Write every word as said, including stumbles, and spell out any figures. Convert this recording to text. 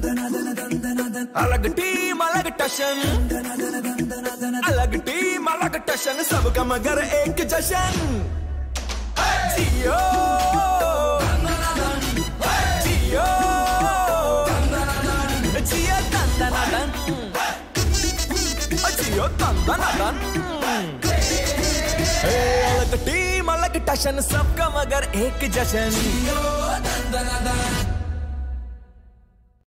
अलग टीम अलग टशन, अलग टीम अलग टशन, सबका मगर एक जशन। जियो जियो जियो दंदनादन, जियो दंदनादन। अलग टीम अलग टशन, सबका मगर एक जशन। जियो दंदनादन।